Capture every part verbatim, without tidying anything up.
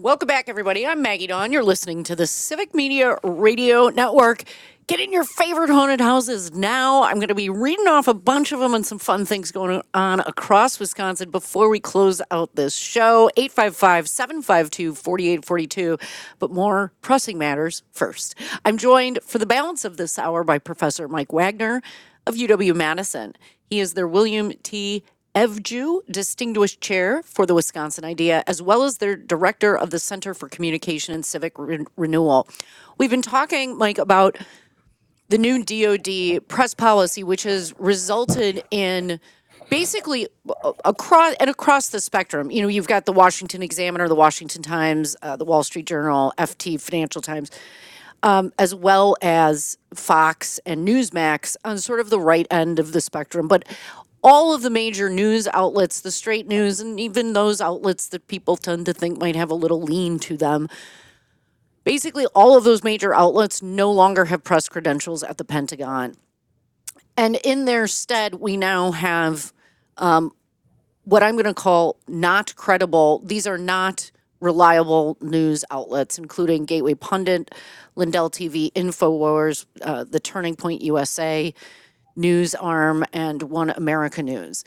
Welcome back, everybody. I'm Maggie Dawn. You're listening to the Civic Media Radio Network. Get in your favorite haunted houses now. I'm going to be reading off a bunch of them and some fun things going on across Wisconsin before we close out this show. eight five five, seven five two, four eight four two. But more pressing matters first. I'm joined for the balance of this hour by Professor Mike Wagner of U W Madison. He is their William T. Evju Distinguished Chair for the Wisconsin Idea, as well as their Director of the Center for Communication and Civic Re- Renewal. We've been talking, Mike, about the new D O D press policy, which has resulted in basically across and across the spectrum. You know, you've got the Washington Examiner, the Washington Times, uh, the Wall Street Journal, F T, Financial Times, um, as well as Fox and Newsmax on sort of the right end of the spectrum. But all of the major news outlets, the straight news, and even those outlets that people tend to think might have a little lean to them, basically all of those major outlets no longer have press credentials at the Pentagon. And in their stead, we now have um, what I'm going to call not credible. These are not reliable news outlets, including Gateway Pundit, Lindell T V, InfoWars, uh, the Turning Point U S A, News Arm, and One America News.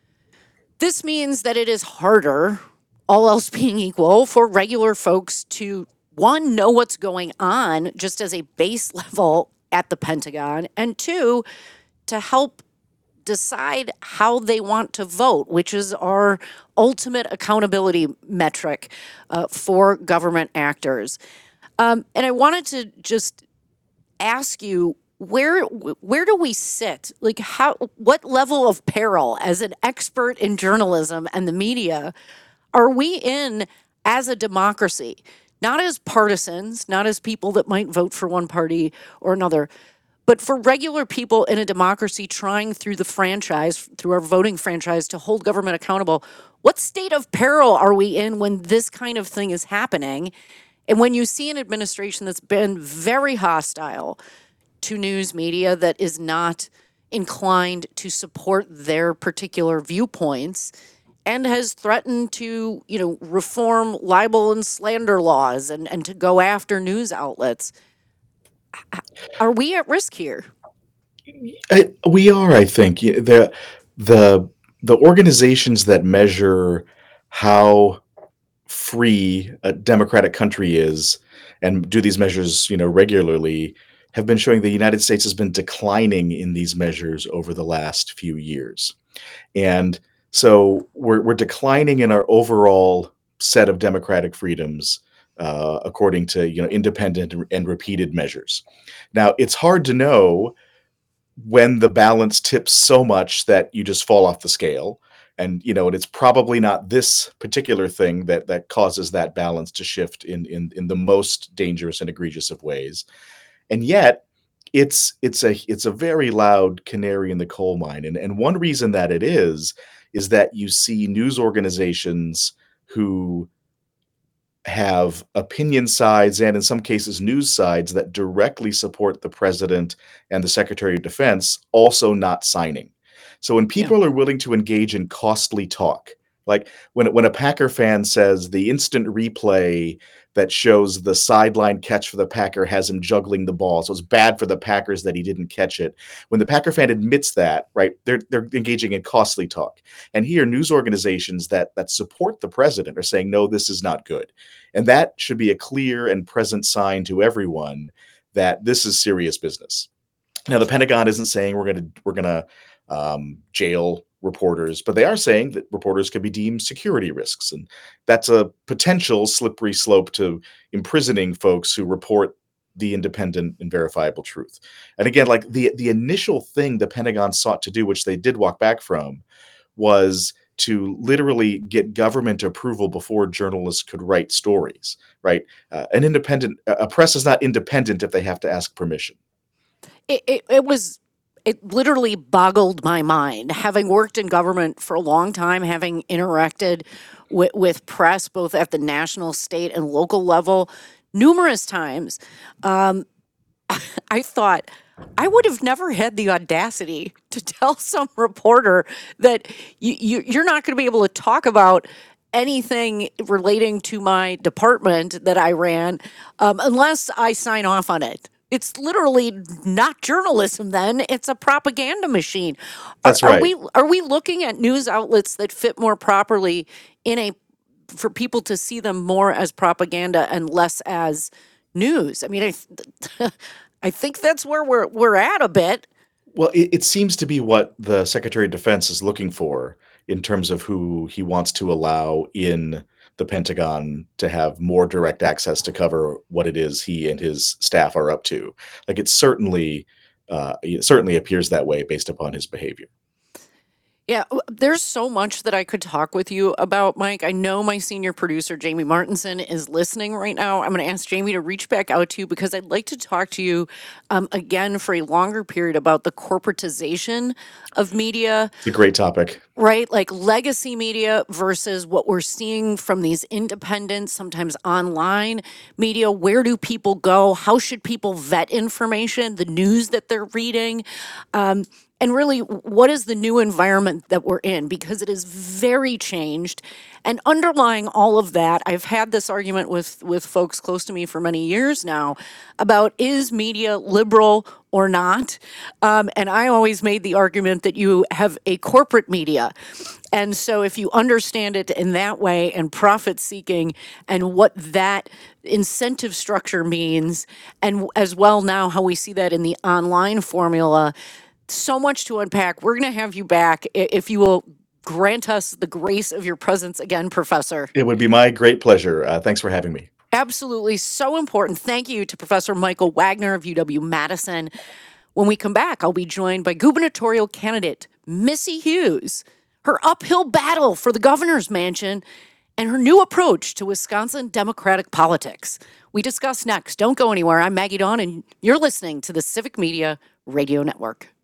This means that it is harder, all else being equal, for regular folks to, one, know what's going on just as a base level at the Pentagon, and two, to help decide how they want to vote, which is our ultimate accountability metric uh, for government actors. Um, and I wanted to just ask you, where where do we sit? Like, how, what level of peril as an expert in journalism and the media are we in as a democracy? Not as partisans, not as people that might vote for one party or another, but for regular people in a democracy trying through the franchise, through our voting franchise, to hold government accountable. What state of peril are we in when this kind of thing is happening? And when you see an administration that's been very hostile to news media, that is not inclined to support their particular viewpoints, and has threatened to, you know, reform libel and slander laws and, and to go after news outlets, are we at risk here? I, we are, I think. Y- The the the organizations that measure how free a democratic country is and do these measures, you know, regularly, have been showing the United States has been declining in these measures over the last few years. And so we're we're declining in our overall set of democratic freedoms, uh, according to, you know, independent and and repeated measures. Now, it's hard to know when the balance tips so much that you just fall off the scale. And, you know, and it's probably not this particular thing that that causes that balance to shift in in in the most dangerous and egregious of ways. And yet it's it's a it's a very loud canary in the coal mine. And and one reason that it is is that you see news organizations who have opinion sides and in some cases news sides that directly support the president and the secretary of defense also not signing. So when Yeah. people are willing to engage in costly talk, like when when a Packer fan says the instant replay that shows the sideline catch for the Packer has him juggling the ball, so it's bad for the Packers that he didn't catch it. When the Packer fan admits that, right, they're they're engaging in costly talk. And here, news organizations that that support the president are saying, no, this is not good. And that should be a clear and present sign to everyone that this is serious business. Now, the Pentagon isn't saying we're going to we're going to um, jail reporters, but they are saying that reporters could be deemed security risks, and that's a potential slippery slope to imprisoning folks who report the independent and verifiable truth. And again, like the the initial thing the Pentagon sought to do, which they did walk back from, was to literally get government approval before journalists could write stories. Right? Uh, an independent a press is not independent if they have to ask permission. It, it, it was, it literally boggled my mind. Having worked in government for a long time, having interacted with, with press, both at the national, state, and local level, numerous times, um, I thought, I would have never had the audacity to tell some reporter that you, you, you're not going to be able to talk about anything relating to my department that I ran um, unless I sign off on it. It's literally not journalism then, it's a propaganda machine. Are, That's are right. we are we looking at news outlets that fit more properly in a for people to see them more as propaganda and less as news? I mean, I th- I think that's where we're we're at a bit. Well, it, it seems to be what the Secretary of Defense is looking for in terms of who he wants to allow in the Pentagon to have more direct access to cover what it is he and his staff are up to. Like it certainly, uh, it certainly appears that way based upon his behavior. Yeah, w- there's so much that I could talk with you about, Mike. I know my senior producer, Jamie Martinson, is listening right now. I'm going to ask Jamie to reach back out to you because I'd like to talk to you um, again for a longer period about the corporatization of media, It's a great topic. right? Like legacy media versus what we're seeing from these independent, sometimes online media. Where do people go? How should people vet information, the news that they're reading? Um, and really, what is the new environment that we're in? Because it is very changed. And underlying all of that, I've had this argument with, with folks close to me for many years now about is media liberal or not? Um, and I always made the argument that you have a corporate media. And so if you understand it in that way and profit seeking and what that incentive structure means, and as well now how we see that in the online formula, so much to unpack. We're going to have you back i- if you will grant us the grace of your presence again, Professor. It would be my great pleasure. Uh, thanks for having me. Absolutely so important. Thank you to Professor Michael Wagner of U W Madison. When we come back, I'll be joined by gubernatorial candidate Missy Hughes, her uphill battle for the governor's mansion, and her new approach to Wisconsin Democratic politics. We discuss next. Don't go anywhere. I'm Maggie Dawn, and you're listening to the Civic Media Radio Network.